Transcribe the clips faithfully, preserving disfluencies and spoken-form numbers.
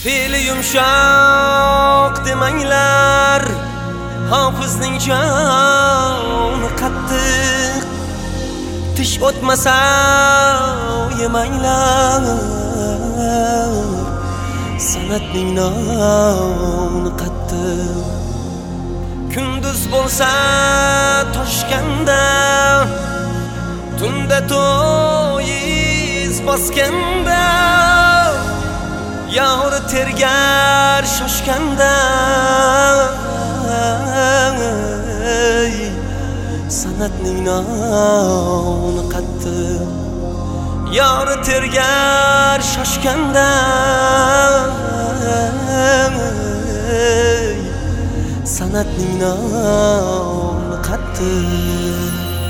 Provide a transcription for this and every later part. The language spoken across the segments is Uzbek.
Fe'li yumshoq demanglar, hofizning joni qattiq. Tish o'tmasa yemanglar, san'atning noni qattiq. Kunduz bo'lsa toshganda, tunda to'yiz bosganda, yori tergar shoshganda, san'atning noni qattiq. Yori tergar shoshganda, san'atning noni qattiq.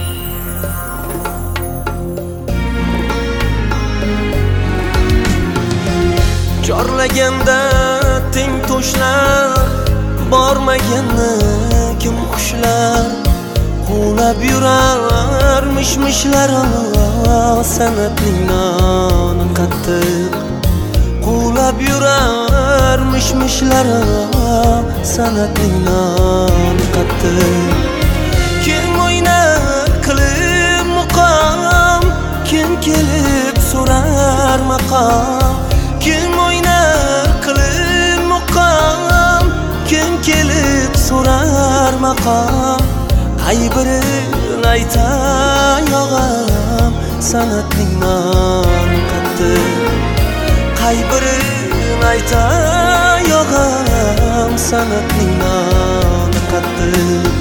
Chorlaganda teng to'shlar, bormaganda kim xushlar. Quvlab yurar mish-mishlar, san'atning noni qattiq. Quvlab yurar mish-mishlar, san'atning noni qattiq. Kim o'ynar qilib muqam, kim kelib so'rar maqom. Kim o'ynar qilib muqam, kim kelib so'rar maqom. Qaybirin aytay og'am, san'atning noni qattiq. Qaybirin aytay og'am, san'atning noni qattiq.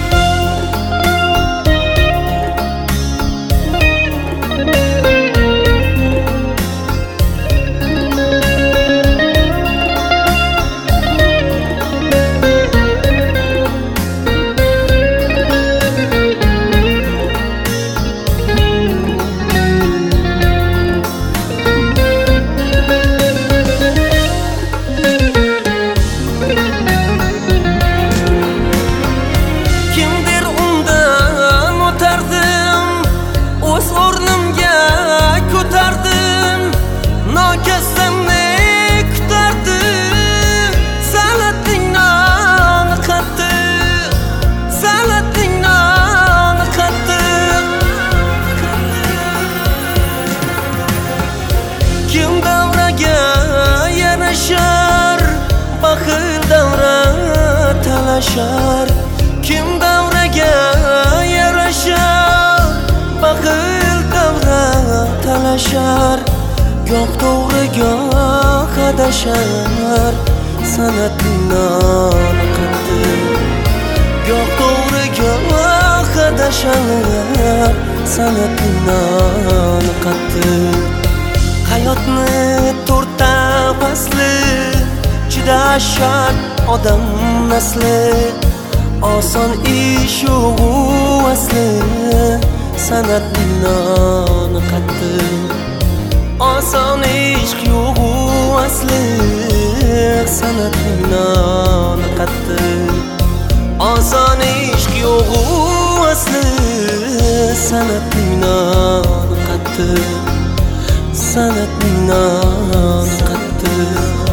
Kim davraga yarashar, baxil davra talashar. Kim davraga yarashar, baxil davra talashar. Goh to'g'ri goh adashar, san'atning noni qattiq. Goh to'g'ri goh adashar, san'atning noni qattiq. Hayotni to'rtta fasli, chidashar odam nasli. Oson ish yo'q asli, san'atning noni qattiq. Oson ish yo'q asli, san'atning noni qattiq. Oson ish yo'q asli, san'atning noni qattiq. San'atning noni qattiq.